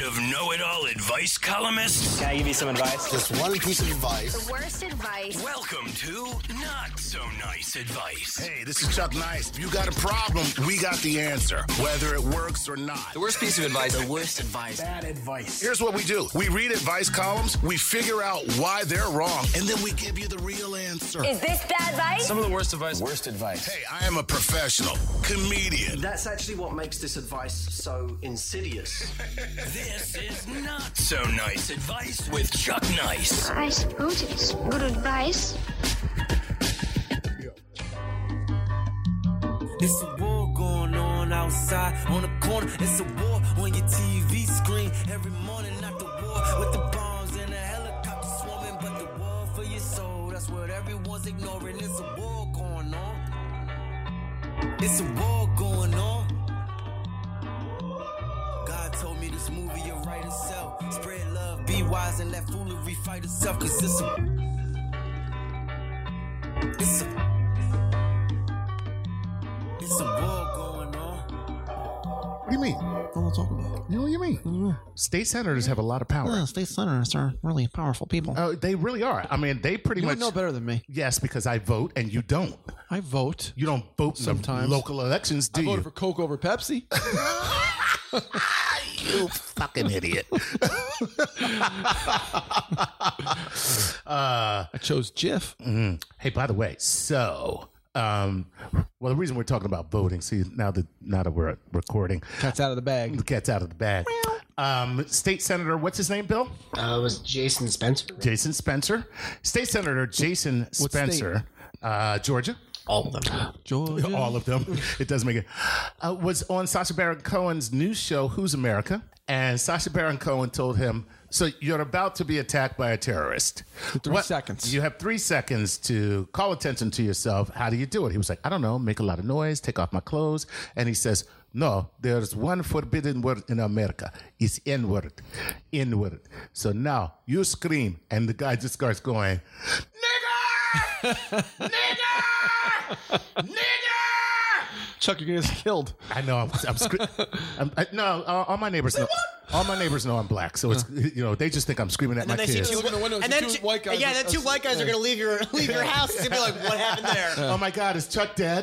of know-it-all advice columnists? Can I give you some advice? Just one piece of advice. The worst advice. Welcome to Not So Nice Advice. Hey, this is Chuck Nice. If you got a problem, we got the answer, whether it works or not. The worst piece of advice. The worst advice. Bad advice. Here's what we do. We read advice columns, we figure out why they're wrong, and then we give you the real answer. Is this bad advice? Some of the worst advice. Worst advice. Hey, I am a professional comedian. That's actually what makes this advice so insidious. This is Not So Nice Advice with Chuck Nice. I suppose it's good advice. It's a war going on outside on the corner. It's a war on your TV screen every morning. Not the war with the bombs and the helicopters swarming, but the war for your soul. That's what everyone's ignoring. It's a war going on. It's a war going on. God told me this movie will write itself. Spread love, be wise, and let foolery fight itself. Cause it's a war going on. What do you mean? What am I talking about? You know what you mean? State senators have a lot of power. Yeah, state senators are really powerful people. They really are. I mean, they pretty You much know better than me. Yes, because I vote and you don't. I vote. You don't vote Sometimes. in the local elections, do I you? voted for Coke over Pepsi. You fucking idiot. I chose Jif. Hey, by the way, so well, the reason we're talking about voting, see, now that we're recording, Cat's out of the bag. the cat's out of the bag. State Senator, what's his name, Bill? It was Jason Spencer. Jason Spencer. State Senator Jason Spencer, Georgia. All of them. Georgia. All of them. It does make it. Was on Sacha Baron Cohen's news show, Who's America? And Sacha Baron Cohen told him, so you're about to be attacked by a terrorist. 3 seconds. You have 3 seconds to call attention to yourself. How do you do it? He was like, I don't know, make a lot of noise, take off my clothes. And he says, no, there's one forbidden word in America. It's N-word. N-word. So now you scream. And the guy just starts going, nigger! Nigger! Nigger! Chuck, you're going to get killed. I know. No, all my neighbors know. All my neighbors know I'm black, so it's they just think I'm screaming at my kids. Look in the windows, And then two white guys. then 2 white guys are going to leave your house. It's going to be like, what happened there? Oh my God, is Chuck dead?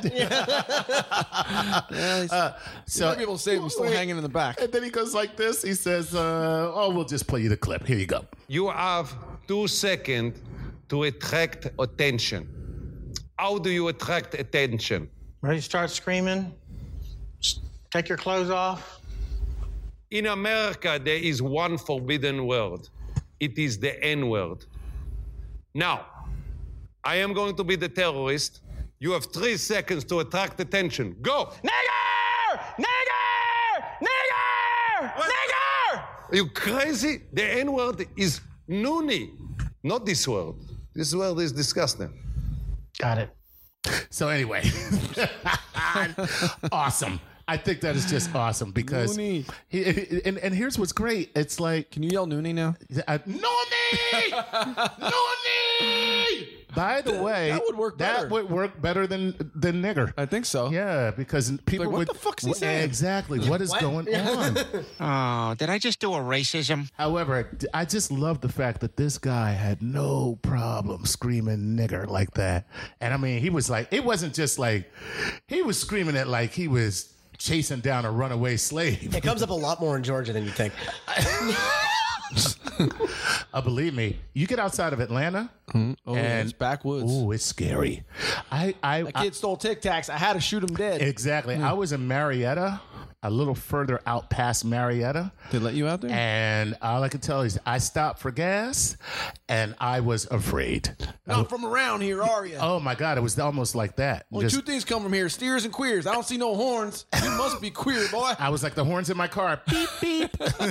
So you might be able to save him. He's still hanging in the back. And then he goes like this. He says, we'll just play you the clip. Here you go. You have 2 seconds to attract attention. How do you attract attention? Ready to start screaming? Take your clothes off. In America, there is one forbidden word. It is the N-word. Now, I am going to be the terrorist. You have 3 seconds to attract attention. Go! Nigger! Nigger! Nigger! Nigger! Are you crazy? The N-word is noonie, not this word. This word is disgusting. Got it. So anyway, awesome. I think that is just awesome because Noonie. And here's what's great. It's like, Can you yell Noonie now? Noonie! Noonie! By the way, that would work better. That would work better than nigger. I think so. Yeah, because people Like, what would. the fuck's he saying? Exactly. What is going on? Oh, did I just do a racism? However, I just love the fact that this guy had no problem screaming nigger like that. And I mean, he was like, it wasn't just like, he was screaming it like he was chasing down a runaway slave. It comes up a lot more in Georgia than you think. Believe me, you get outside of Atlanta, Oh, it's backwoods. Oh, it's scary. That kid stole Tic Tacs. I had to shoot him dead. Exactly. I was in Marietta, a little further out past Marietta. They let you out there? And all I can tell you is I stopped for gas, and I was afraid. Not from around here, are you? Oh, my God. It was almost like that. Only 2 things come from here, steers and queers. I don't see no horns. You must be queer, boy. I was like the horns in my car. Beep, beep.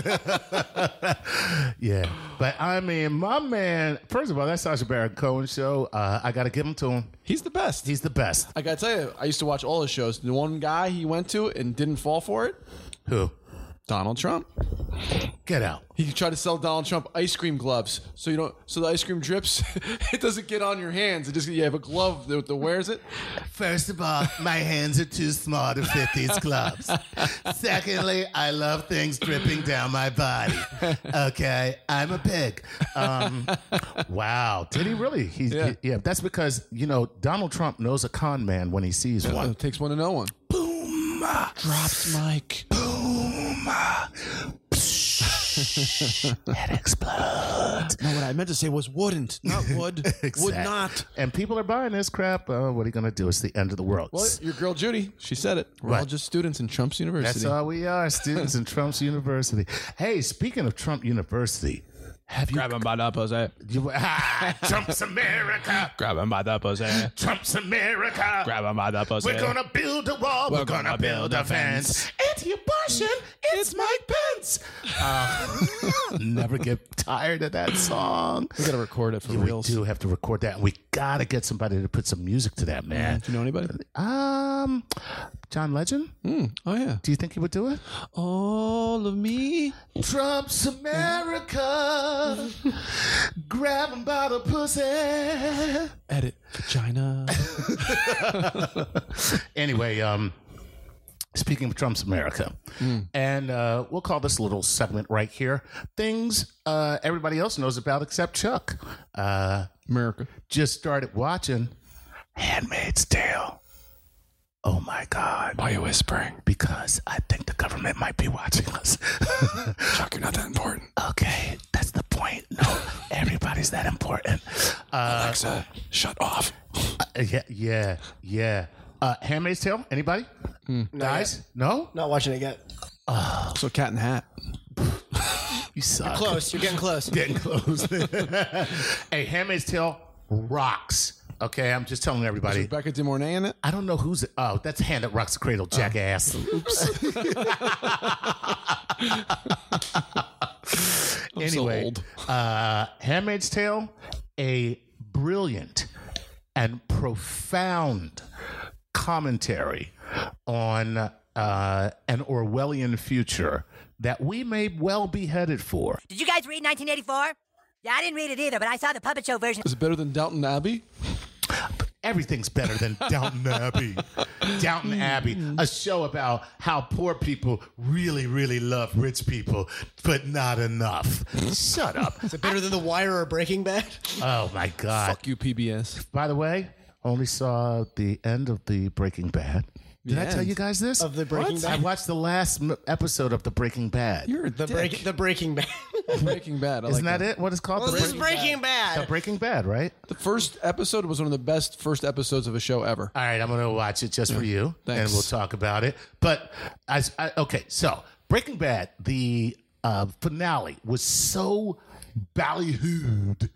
Yeah. But, I mean, my man, first of all, that Sacha Baron Cohen show, I got to give him to him. He's the best. He's the best. I got to tell you, I used to watch all his shows. The one guy he went to and didn't fall for it? Who? Donald Trump. Get out. He tried to sell Donald Trump ice cream gloves, so the ice cream drips. It doesn't get on your hands. It just you have a glove that wears it. First of all, my hands are too small to fit these gloves. Secondly, I love things dripping down my body. Okay, I'm a pig. Wow, did he really? Yeah, that's because Donald Trump knows a con man when he sees one. It takes one to know one. Boom, drops mic. Boom. It explodes. No, what I meant to say was wouldn't, not would. Exactly. Would not. And people are buying this crap. What are you going to do? It's the end of the world. Well, your girl Judy, she said it. We're all just students in Trump's University. That's all we are, students in Trump's University. Hey, speaking of Trump University, have you... Grab him by the pussy. Trump's America. Grab him by the pussy. Trump's America. Grab him by the pussy. We're going to build a wall. We're going to build a fence. Anti-abortion. It's Mike Pence. Never get tired of that song. We got to record it for reals. We do have to record that. And we got to get somebody to put some music to that, man. Do you know anybody? John Legend. Oh, yeah. Do you think he would do it? All of me. Trump's America. Grab him by the pussy. Edit. Vagina. Anyway, speaking of Trump's America, and we'll call this little segment right here things everybody else knows about except Chuck. America. Just started watching Handmaid's Tale. Oh my God. Why are you whispering? Because I think the government might be watching us. Chuck, you're not that important. Okay, that's the point. No, everybody's that important. Alexa, shut off. Yeah. Handmaid's Tale? Anybody? Guys? No? Not watching it yet. So Cat in the Hat. You suck. You're close. You're getting close. Getting close. Hey, Handmaid's Tale rocks. Okay, I'm just telling everybody. Is Rebecca De Mornay in it? I don't know who's. Oh, that's Hand That Rocks the Cradle, jackass. Oops. Anyway, Handmaid's Tale, a brilliant and profound commentary on an Orwellian future that we may well be headed for. Did you guys read 1984? Yeah, I didn't read it either, but I saw the puppet show version. Is it better than Downton Abbey? Everything's better than Downton Abbey. Downton Abbey, a show about how poor people really, really love rich people, but not enough. Shut up. Is it better than The Wire or Breaking Bad? Oh, my God. Fuck you, PBS. By the way, only saw the end of the Breaking Bad. Did I tell you guys this? Of the Breaking Bad? I watched the last episode of the Breaking Bad. You're a The Breaking Bad. Breaking Bad. Isn't that it? What is it called? Well, this is Breaking Bad. The Breaking Bad, right? The first episode was one of the best first episodes of a show ever. All right, I'm going to watch it just for you, Thanks. and we'll talk about it. But, okay, so Breaking Bad, the finale was so ballyhooed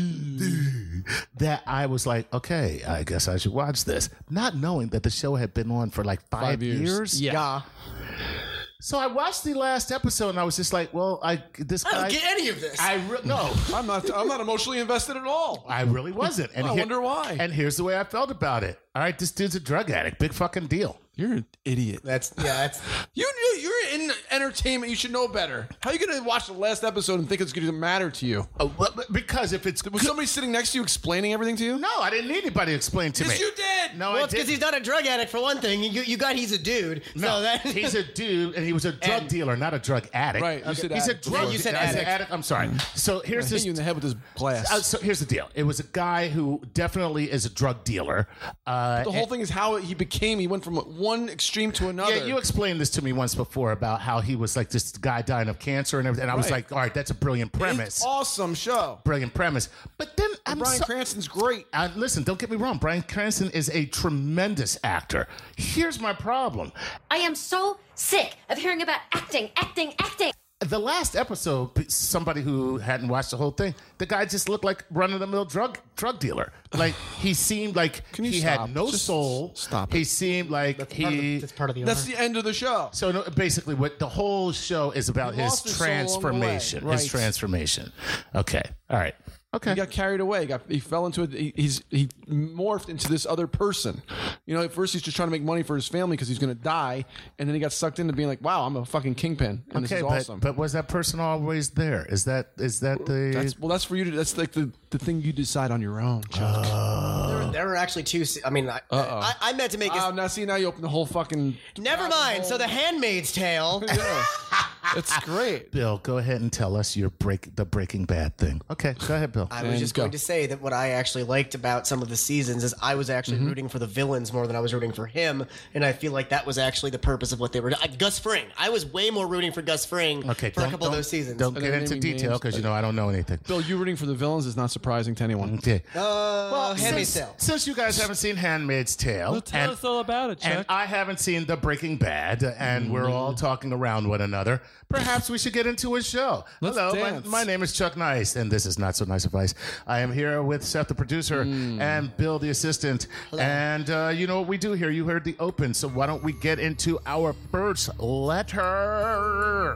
that I was like, okay, I guess I should watch this. Not knowing that the show had been on for like 5 years. Yeah. So I watched the last episode and I was just like, well, this guy. I don't get any of this. No. I'm not emotionally invested at all. I really wasn't. And I wonder why. And here's the way I felt about it. All right, this dude's a drug addict. Big fucking deal. You're an idiot. You're in entertainment. You should know better. How are you going to watch the last episode and think it's going to matter to you? Because if it's... Was somebody sitting next to you explaining everything to you? No, I didn't need anybody to explain to me. Yes, you did. No, well, I it's because didn't. he's not a drug addict, for one thing. You got he's a dude. No, so he's a dude, and he was a drug dealer, not a drug addict. Right, you said he's addict. a drug. Yeah, you said I addict. I'm sorry. So here's I this. hit you in the head with this glass. So here's the deal. It was a guy who definitely is a drug dealer. The whole thing is how he went from one extreme to another. Yeah, you explained this to me once before about how he was like this guy dying of cancer and everything. And I was like, all right, that's a brilliant premise. It's awesome show. Brilliant premise. But then Bryan Cranston's great. Listen, don't get me wrong. Bryan Cranston is a tremendous actor. Here's my problem. I am so sick of hearing about acting. The last episode, somebody who hadn't watched the whole thing, the guy just looked like run-of-the-mill drug dealer. Like, he seemed like he had no soul. Stop it. He seemed like that's part of the That's the end of the show. So basically, what the whole show is about his lost his soul along the way. transformation. Right. His transformation. Okay. All right. Okay. He got carried away. He fell into it. He morphed into this other person. You know, at first he's just trying to make money for his family because he's going to die, and then he got sucked into being like, "Wow, I'm a fucking kingpin, and this is awesome." But was that person always there? Is that the? That's for you to. That's like the thing you decide on your own, Chuck. There were actually two. I mean, I meant to make it. Now you open the whole fucking. Never mind. So The Handmaid's Tale. Yeah. It's great. Bill, go ahead and tell us the Breaking Bad thing. Okay, go ahead, Bill. I was just going to say that what I actually liked about some of the seasons is I was actually rooting for the villains more than I was rooting for him, and I feel like that was actually the purpose of what they were doing. Gus Fring. I was way more rooting for Gus Fring for a couple of those seasons. Don't get into detail because I don't know anything. Bill, you rooting for the villains is not surprising to anyone. Okay. Well, Handmaid's Tale. Since you guys haven't seen Handmaid's Tale, Well, tell us all about it, Chuck. And I haven't seen The Breaking Bad, and we're all talking around one another, perhaps we should get into a show. Let's Hello, dance. my name is Chuck Nice, and this is Not So Nice Advice. I am here with Seth, the producer, and Bill, the assistant. Hello. And you know what we do here? You heard the open, so why don't we get into our first letter?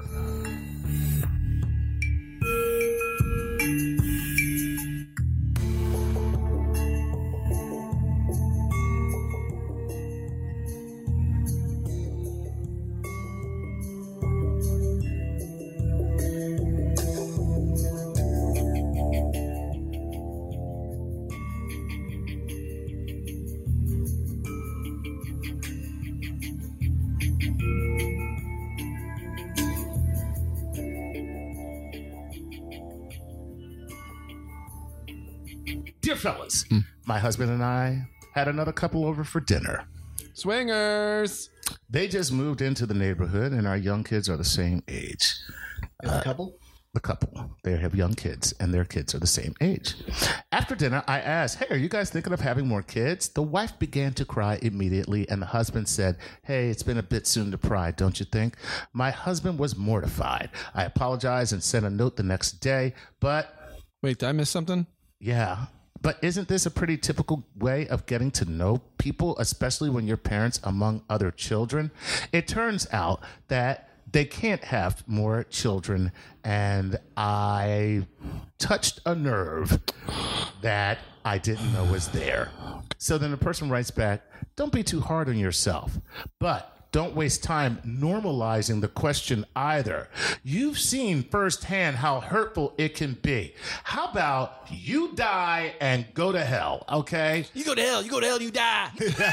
Dear fellas, my husband and I had another couple over for dinner. Swingers. They just moved into the neighborhood, and our young kids are the same age. The couple? The couple. They have young kids, and their kids are the same age. After dinner, I asked, "Hey, are you guys thinking of having more kids?" The wife began to cry immediately, and the husband said, "Hey, it's been a bit soon to cry, don't you think?" My husband was mortified. I apologized and sent a note the next day, but... Wait, did I miss something? Yeah. But isn't this a pretty typical way of getting to know people, especially when you're parents among other children? It turns out that they can't have more children, and I touched a nerve that I didn't know was there. So then the person writes back, "Don't be too hard on yourself, but don't waste time normalizing the question either. You've seen firsthand how hurtful it can be. How about you die and go to hell, okay?" You go to hell, you die.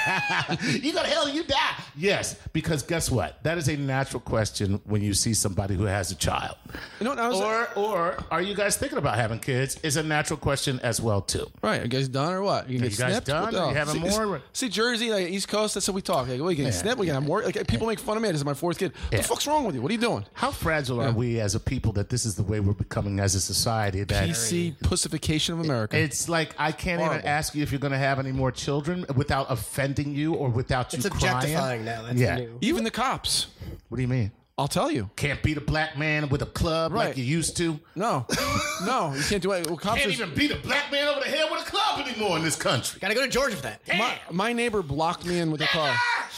You go to hell, you die. Yes, because guess what? That is a natural question when you see somebody who has a child. You know, or are you guys thinking about having kids? Is a natural question as well, too. Right. Are you guys done or what? You guys snipped? done? Are you having more? See, Jersey, like East Coast, that's how we talk. Like, we can snip, we can have more. Like, people make fun of me. This is my fourth kid. What the fuck's wrong with you? What are you doing? How fragile are we as a people that this is the way we're becoming as a society? That PC pussification of America. It's like I can't even ask you if you're going to have any more children without offending you or without you It's crying. objectifying now. That's new. Even the cops. What do you mean? I'll tell you. Can't beat a black man with a club like you used to. No, you can't do it. Well, cops can't even beat a black man over the head with a club anymore in this country. Gotta go to Georgia for that. My neighbor blocked me in with a car.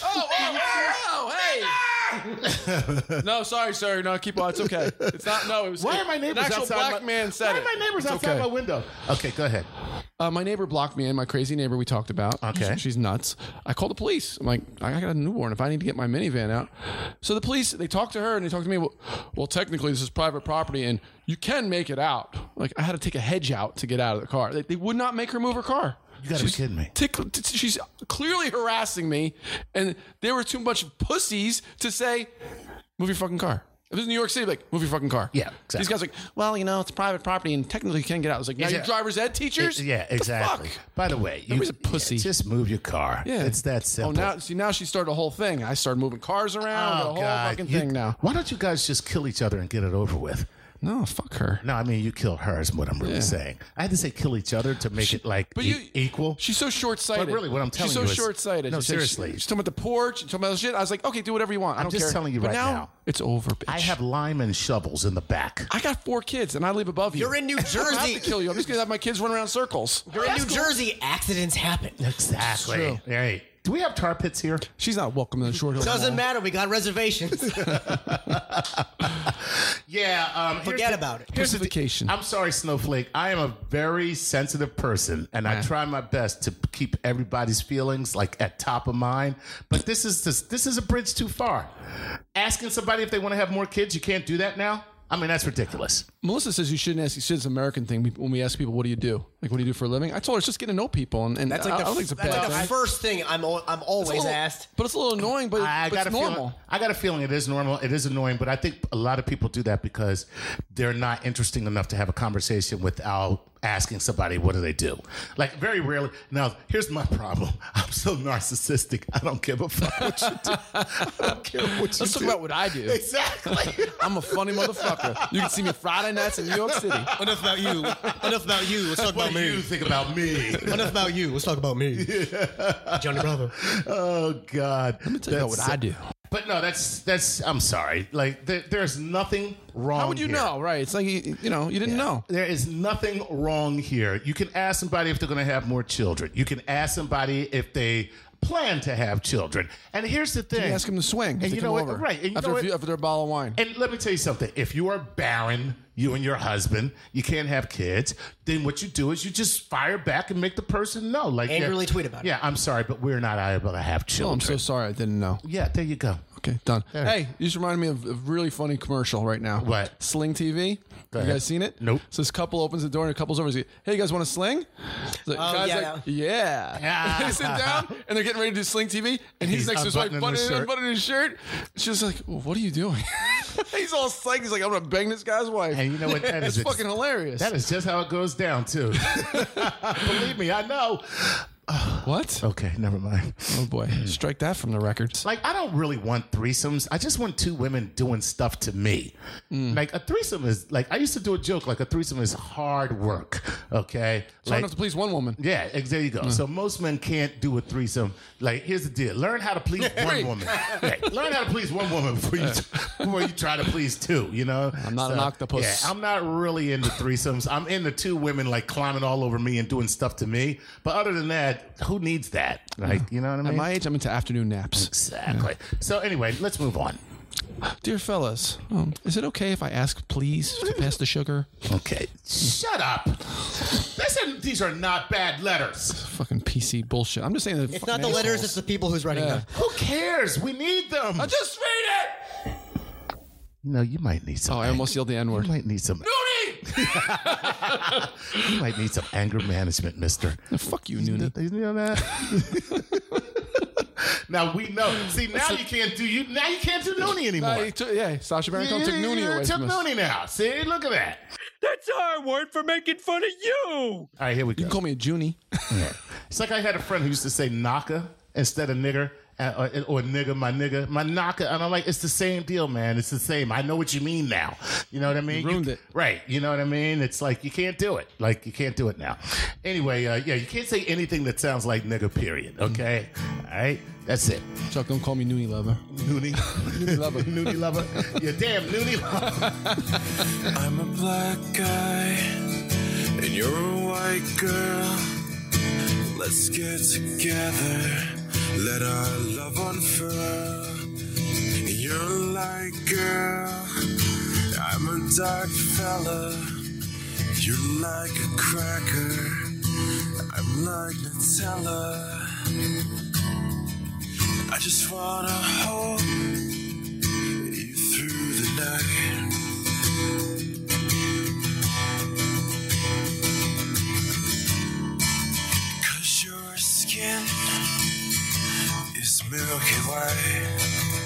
Hey! No, sorry, sir. No, keep on. It's okay. It's not. No, it was. Why are my neighbors an actual outside black man said Why it. are my neighbors It's outside okay. my window? Okay, go ahead. My neighbor blocked me in. My crazy neighbor we talked about. Okay. She's nuts. I called the police. I'm like, I got a newborn. If I need to get my minivan out. So the police, they talked to her and they talked to me. Well, technically this is private property and you can make it out. Like I had to take a hedge out to get out of the car. They would not make her move her car. You gotta be kidding me. She's clearly harassing me, and there were too much pussies to say, move your fucking car. If this is New York City, like, move your fucking car. Yeah, exactly. These guys are like, well, you know, it's private property, and technically you can't get out. I was like, now you're driver's ed teachers? Yeah, exactly. The fuck? By the way, Nobody's a pussy. Just move your car. Yeah. It's that simple. Oh, now she started a whole thing. I started moving cars around, the whole fucking thing now. Why don't you guys just kill each other and get it over with? No, fuck her. No, I mean, you kill her is what I'm really saying. I had to say kill each other to make it like equal. She's so short-sighted. But really, what I'm telling she's you so is... short-sighted. No, She's like, seriously. She's talking about the porch, and talking about shit. I was like, okay, do whatever you want. I don't care. I'm just telling you but right now. It's over, bitch. I have lime and shovels in the back. I got 4 kids, and I live above you. You're in New I don't have Jersey. to kill you. I'm just going to have my kids run around circles. You're in New Jersey. Accidents happen. Exactly. True. Hey, do we have tar pits here? She's not welcome in the Short Hills Doesn't Mall. matter. We got reservations. Yeah, Forget about it. Here's the Pussification. I'm sorry, Snowflake. I am a very sensitive person, and I try my best to keep everybody's feelings like at top of mind. But this is a bridge too far. Asking somebody if they want to have more kids, you can't do that now. I mean, that's ridiculous. Melissa says you shouldn't ask. She says it's an American thing when we ask people, "What do you do? Like, what do you do for a living?" I told her it's just getting to know people, and That's I like don't think it's a bad the thing. first thing I'm always asked. But it's a little annoying. But it's normal. I got a feeling it is normal. It is annoying, but I think a lot of people do that because they're not interesting enough to have a conversation without asking somebody, what do they do? Like, very rarely. Now, here's my problem. I'm so narcissistic. I don't give a fuck what you do. I don't care what you do. Let's talk about what I do. Exactly. I'm a funny motherfucker. You can see me Friday nights in New York City. Enough about you. Enough about you. Let's talk What about do me. you think about me? Enough about you. Let's talk about me. Johnny Bravo. Oh, God. Let me tell you about what I do. But no, that's. I'm sorry. Like, there's nothing wrong. How would you here. know? Right? It's like you didn't know. There is nothing wrong here. You can ask somebody if they're going to have more children. You can ask somebody if they plan to have children. And here's the thing. You ask them to swing. And you know what? over. Right. And you after, know what? after their bottle of wine. And let me tell you something. If you are barren, you and your husband, you can't have kids, then what you do is you just fire back and make the person know. Like, Angrily tweet about it. Yeah, I'm sorry, but we're not able to have Oh, children. I'm so sorry. I didn't know. Yeah, there you go. Okay, done. There. Hey, you just reminded me of a really funny commercial right now. What? Sling TV. You ahead. guys seen it? Nope. So this couple opens the door and a couple's over. He's like, hey, you guys want to sling? The guy's yeah. like, yeah. They sit down and they're getting ready to do Sling TV. And he's next to his wife, unbuttoning his shirt. She's like, well, what are you doing? He's all psyched. He's like, I'm going to bang this guy's wife. And you know what? That It's is fucking hilarious. That is just how it goes down, too. Believe me, I know. What? Okay, never mind. Oh, boy. Strike that from the records. Like, I don't really want threesomes. I just want two women doing stuff to me. Like, a threesome is, like, I used to do a joke, like, a threesome is hard work, okay? It's hard enough to please one woman. Yeah, there you go. So most men can't do a threesome. Like, here's the deal. Learn how to please one woman. Yeah, learn how to please one woman before you try to please two, you know? I'm not an octopus. Yeah, I'm not really into threesomes. I'm into two women, like, climbing all over me and doing stuff to me. But other than that, who needs that? Like, you know what I mean? At my age, I'm into afternoon naps. Exactly. So anyway, let's move on. Dear fellas, is it okay if I ask, please, to pass the sugar? Okay. Shut up. These are not bad letters. Fucking PC bullshit. I'm just saying that. It's not the letters, it's the people who's writing them. Who cares? We need them. Just read it! No, you might need some. Oh, I almost yelled the N-word. You might need some. You might need some anger management, mister. Fuck you, Noonie. You know that? Now we know. See, now you can't do Noonie anymore. Sasha Baron Cohen took Noonie away took from us. Noonie now. See, look at that. That's our word for making fun of you. All right, here we go. You can call me a Junie. Yeah. It's like I had a friend who used to say knocker instead of nigger. Or nigga, my knocker. And I'm like, it's the same deal, man. It's the same. I know what you mean now. You know what I mean? You ruined it. Right. You know what I mean? It's like, you can't do it. Like, you can't do it now. Anyway, you can't say anything that sounds like nigga, period. Okay? All right? That's it. Chuck, don't call me Noonie Lover. Noonie? Noonie Lover. Noonie Lover? Yeah, damn, Noonie Lover. I'm a black guy, and you're a white girl. Let's get together. Let our love unfurl. You're a light girl, I'm a dark fella. You're like a cracker, I'm like Nutella. I just wanna hold you through the night. Cause your skin is milky white.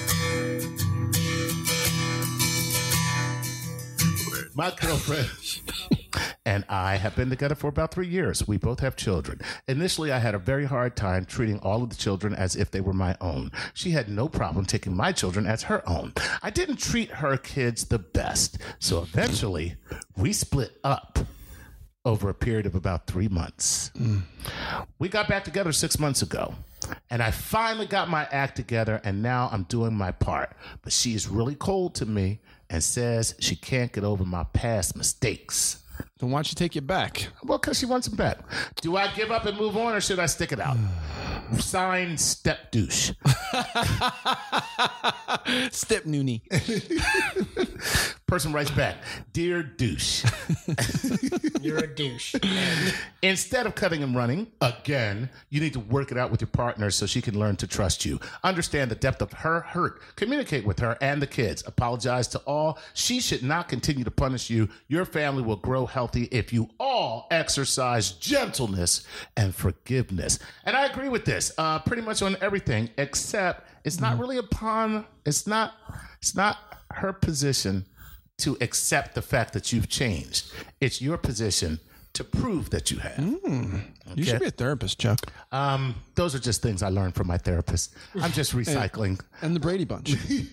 My girlfriend and I have been together for about 3 years. We both have children. Initially, I had a very hard time treating all of the children as if they were my own. She had no problem taking my children as her own. I didn't treat her kids the best. So eventually, we split up over a period of about 3 months. We got back together 6 months ago. And I finally got my act together, and now I'm doing my part. But she is really cold to me and says she can't get over my past mistakes. Then why don't you take it back? Well, because she wants them back. Do I give up and move on, or should I stick it out? Signed, Step Douche. Step Noonie. Person writes back, "Dear douche." You're a douche. Instead of cutting and running, again, you need to work it out with your partner so she can learn to trust you. Understand the depth of her hurt. Communicate with her and the kids. Apologize to all. She should not continue to punish you. Your family will grow healthy if you all exercise gentleness and forgiveness. And I agree with this pretty much on everything, except it's not really it's not her position to accept the fact that you've changed. It's your position to prove that you have. You should be a therapist, Chuck. Those are just things I learned from my therapist. I'm just recycling. And the Brady Bunch.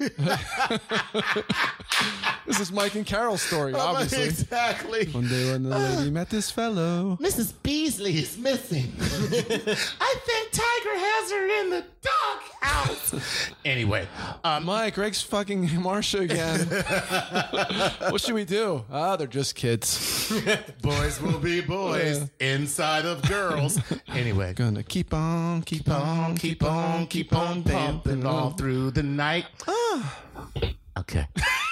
This is Mike and Carol's story, obviously. Exactly. One day when the lady met this fellow. Mrs. Beasley is missing. I think Tiger has her in the doghouse. Anyway. Mike, Greg's fucking Marsha again. What should we do? They're just kids. Boys will be boys inside of girls. Anyway. Gonna keep on pumping all through the night. Okay.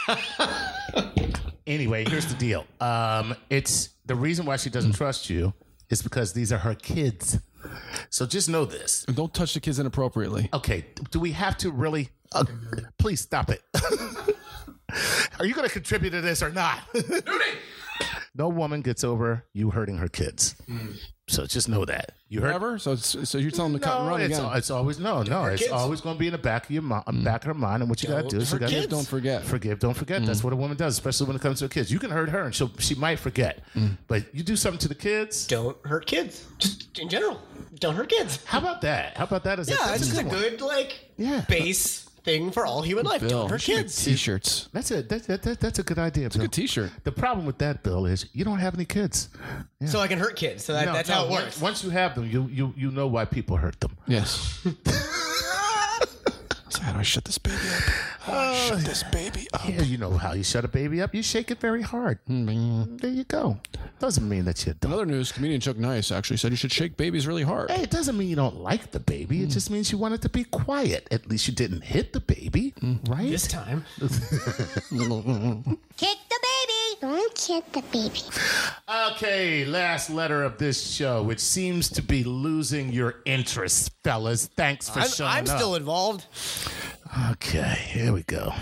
Anyway, here's the deal. It's the reason why she doesn't trust you is because these are her kids. So just know this. And don't touch the kids inappropriately. Okay. Do we have to really? Please stop it. Are you going to contribute to this or not? No woman gets over you hurting her kids. So just know that. You heard? Never? So you're telling them to cut and run again? It's always It's always going to be in the back of your back of her mind. And what you got to do is you got to don't forget. Forgive, don't forget. That's what a woman does, especially when it comes to her kids. You can hurt her, and she might forget. But you do something to the kids. Don't hurt kids. Just in general, don't hurt kids. How about that? How about that? That's just a good base thing for all human life. Don't hurt kids. T-shirts. That's a good idea. It's a good T-shirt. The problem with that, Bill, is you don't have any kids. Yeah. So I can hurt kids. So that's how it works. Once you have them, you know why people hurt them. Yes. So how do I shut this baby up? Shut this baby up. Yeah, you know how you shut a baby up. You shake it very hard. There you go. Doesn't mean that you don't. Another news, comedian Chuck Nice actually said you should shake babies really hard. Hey, it doesn't mean you don't like the baby. It just means you want it to be quiet. At least you didn't hit the baby, right? This time. Kick the baby. Don't kick the baby. Okay, last letter of this show, which seems to be losing your interest, fellas. Thanks for showing up. I'm still involved. Okay, here we go.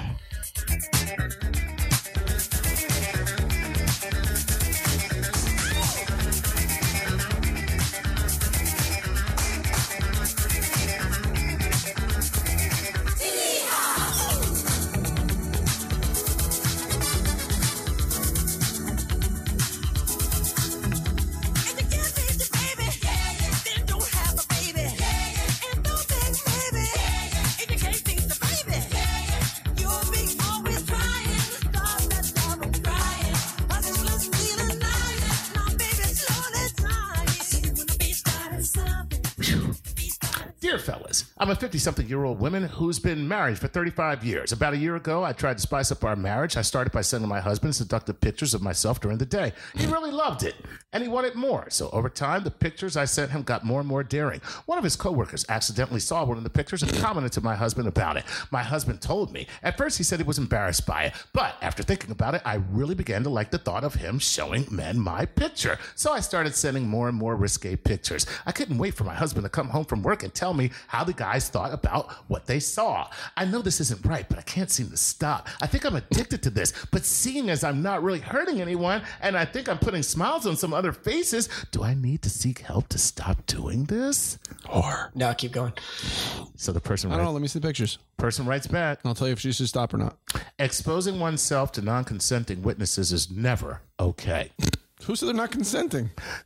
Dear fellas, I'm a 50-something-year-old woman who's been married for 35 years. About a year ago, I tried to spice up our marriage. I started by sending my husband seductive pictures of myself during the day. He really loved it, and he wanted more. So over time, the pictures I sent him got more and more daring. One of his coworkers accidentally saw one of the pictures and commented to my husband about it. My husband told me. At first, he said he was embarrassed by it, but after thinking about it, I really began to like the thought of him showing men my picture. So I started sending more and more risque pictures. I couldn't wait for my husband to come home from work and tell me how the guys thought about what they saw. I know this isn't right, but I can't seem to stop. I think I'm addicted to this, but seeing as I'm not really hurting anyone, and I think I'm putting smiles on some other faces, do I need to seek help to stop doing this? Or no, keep going. So the person I don't know, let me see the pictures. Person writes back. I'll tell you if she should stop or not. Exposing oneself to non-consenting witnesses is never okay. Who said they're not consenting?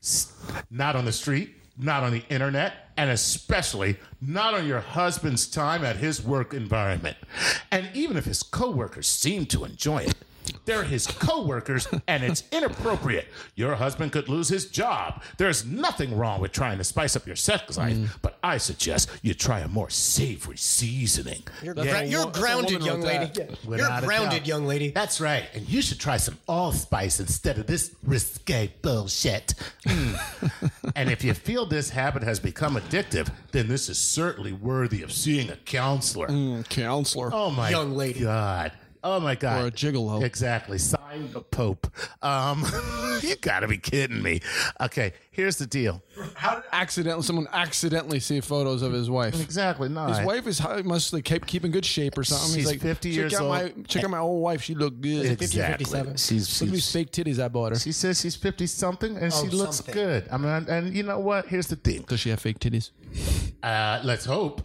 Not on the street, not on the internet, and especially not on your husband's time at his work environment. And even if his coworkers seem to enjoy it, they're his coworkers and it's inappropriate. Your husband could lose his job. There's nothing wrong with trying to spice up your sex life, but I suggest you try a more savory seasoning. You're grounded, young lady. You're grounded, young lady. That's right. And you should try some allspice instead of this risque bullshit. And if you feel this habit has become addictive, then this is certainly worthy of seeing a counselor. Counselor. Oh my young lady. God. Oh my God. Or a gigolo. Exactly. Sign the Pope. You gotta be kidding me. Okay, here's the deal. Someone accidentally see photos of his wife. Exactly. No, his wife must like keep in good shape or something. She's He's like, 50 years old. Check out my old wife. She look good. Exactly. 57. Look at these fake titties I bought her. She says she's 50 something and she looks good. I mean, and you know what? Here's the thing. Does she have fake titties? Let's hope.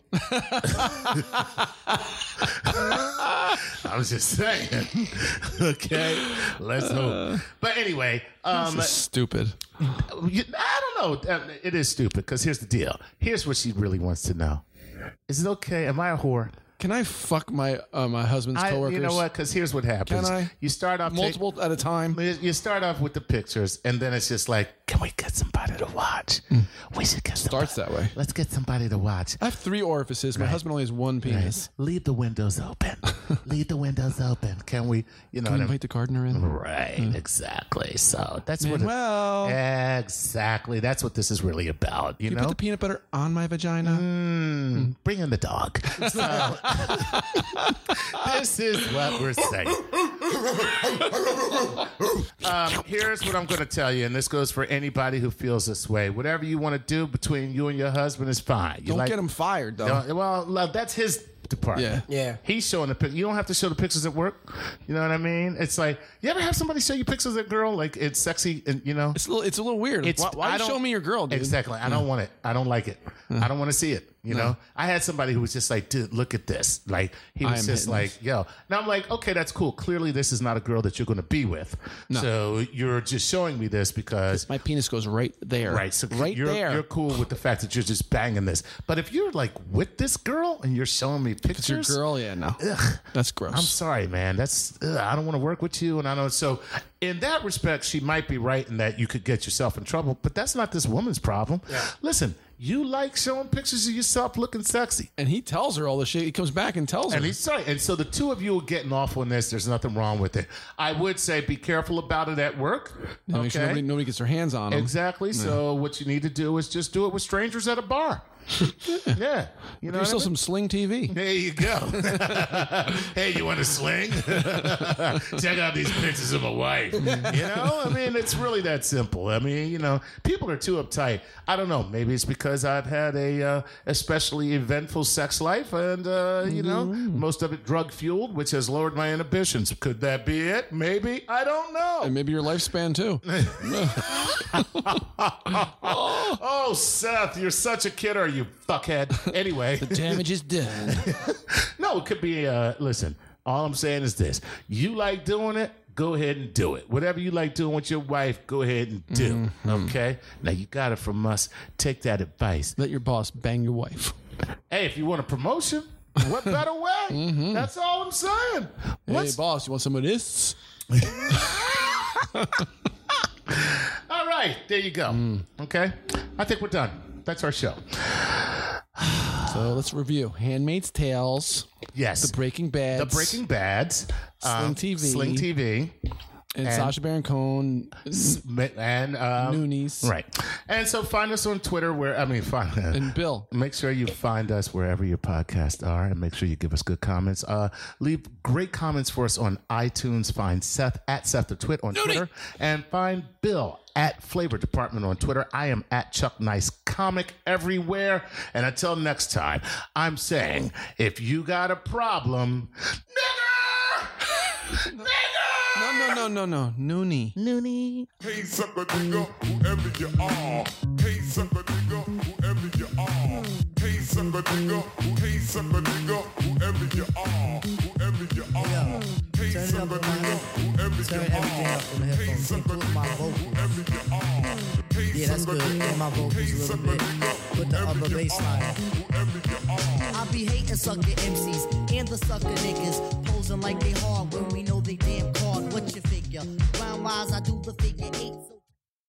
I was just saying. Okay, let's hope. But anyway, this is stupid. I don't know. It is stupid because here's the deal. Here's what she really wants to know. Is it okay? Am I a whore? Can I fuck my my husband's coworkers? You know what? Because here's what happens. Can I? You start off multiple at a time. You start off with the pictures, and then it's just like, can we get somebody to watch? We should get somebody. Starts that way. Let's get somebody to watch. I have 3 orifices. My husband only has 1 penis. Right. Leave the windows open. Leave the windows open. Can we? You know, can we invite the gardener in? Right. Exactly. So that's what. Exactly. That's what this is really about. You know, put the peanut butter on my vagina. Bring in the dog. So, this is what we're saying. Here's what I'm going to tell you, and this goes for anybody who feels this way. Whatever you want to do between you and your husband is fine. Don't get him fired, though. Well, that's his department. Yeah. He's showing the picture. You don't have to show the pictures at work. You know what I mean? It's like, you ever have somebody show you pictures of a girl? Like, it's sexy, and you know? It's a little weird. Why show me your girl, dude? Exactly. I don't want it. I don't like it. I don't want to see it. You know, I had somebody who was just like, dude, look at this. Like, he was just like, yo. Now I'm like, okay, that's cool. Clearly, this is not a girl that you're going to be with. No. So you're just showing me this because my penis goes right there. Right. So right there. You're cool with the fact that you're just banging this. But if you're like with this girl and you're showing me pictures. If it's your girl, yeah, no. Ugh, that's gross. I'm sorry, man. I don't want to work with you. And I know. So in that respect, she might be right in that you could get yourself in trouble. But that's not this woman's problem. Yeah. Listen. You like showing pictures of yourself looking sexy. And he tells her all the shit. He comes back and tells her. And he's sorry. And so the two of you are getting off on this. There's nothing wrong with it. I would say be careful about it at work. Yeah, okay? Make sure nobody gets their hands on him. Exactly. Yeah. So what you need to do is just do it with strangers at a bar. Yeah. You know, there's still some Sling TV. There you go. Hey, you want to sling? Check out these pictures of my wife. You know, I mean, it's really that simple. I mean, you know, people are too uptight. I don't know. Maybe it's because I've had a especially eventful sex life, and you know, most of it drug fueled, which has lowered my inhibitions. Could that be it? Maybe. I don't know. And maybe your lifespan too. Oh, Seth, you're such a kidder, you fuckhead. Anyway, the damage is done. No, it could be. Listen, all I'm saying is this: you like doing it. Go ahead and do it. Whatever you like doing with your wife, go ahead and do. Okay? Now, you got it from us. Take that advice. Let your boss bang your wife. Hey, if you want a promotion, what better way? That's all I'm saying. Hey, boss, you want some of this? All right. There you go. Okay? I think we're done. That's our show. So let's review Handmaid's Tales. Yes. The Breaking Bads. The Breaking Bads. Sling TV. Sling TV. And Sacha Baron Cohen. And Noonies. Right. And so find us on Twitter and Bill. Make sure you find us wherever your podcasts are, and make sure you give us good comments. Leave great comments for us on iTunes. Find Seth at Seth the Twit on Twitter. And find Bill at Flavor Department on Twitter. I am at Chuck Nice Comic everywhere. And until next time, I'm saying, if you got a problem, nigger! No. Noonie. Hey, sucker nigga, whoever you are. Hey, sucker nigga, whoever you are. Hey, sucker nigga, whoever you are. Whoever you are. Hey, sucker nigga, whoever you are. Hey, sucker nigga, whoever you are. Yeah, that's good. And my vocals a little bit. Put the upper bass line. I be hating sucker MCs and the sucker niggas. Posing like they hard when we know they damn card. What you figure? Round wise, I do the figure 8.